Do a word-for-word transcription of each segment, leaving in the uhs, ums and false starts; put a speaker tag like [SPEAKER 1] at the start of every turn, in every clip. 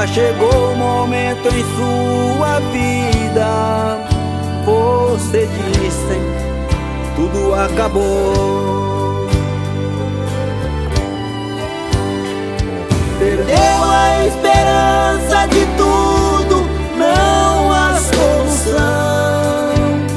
[SPEAKER 1] chegou o momento em sua vida, você disse, tudo acabou. Perdeu a esperança de tudo, não há solução,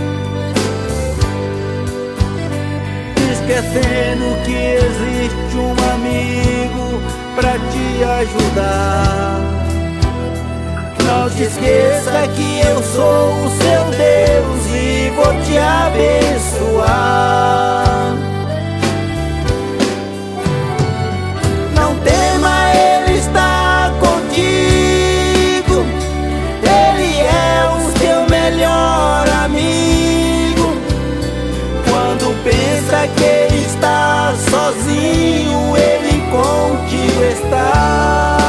[SPEAKER 1] esquecendo que existe um amigo pra te ajudar. Não te esqueça que eu sou o seu Deus e vou te abençoar. Não tema, Ele está contigo, Ele é o seu melhor amigo. Quando pensa que está sozinho, Ele contigo está.